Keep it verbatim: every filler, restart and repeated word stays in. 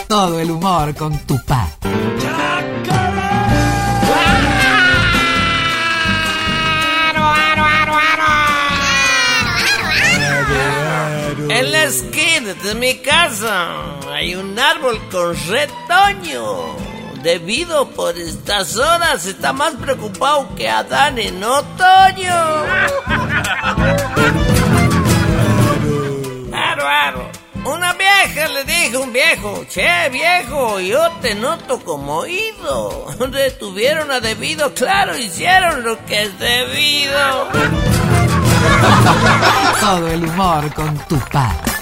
Todo el humor con Tupac. En la esquina de mi casa hay un árbol con retoño. Debido por estas horas está más preocupado que Adán en otoño. Claro, claro. Una vieja le dijo a un viejo: che, viejo, yo te noto como oído. Detuvieron a debido, claro, hicieron lo que es debido. Todo el humor con Tupac.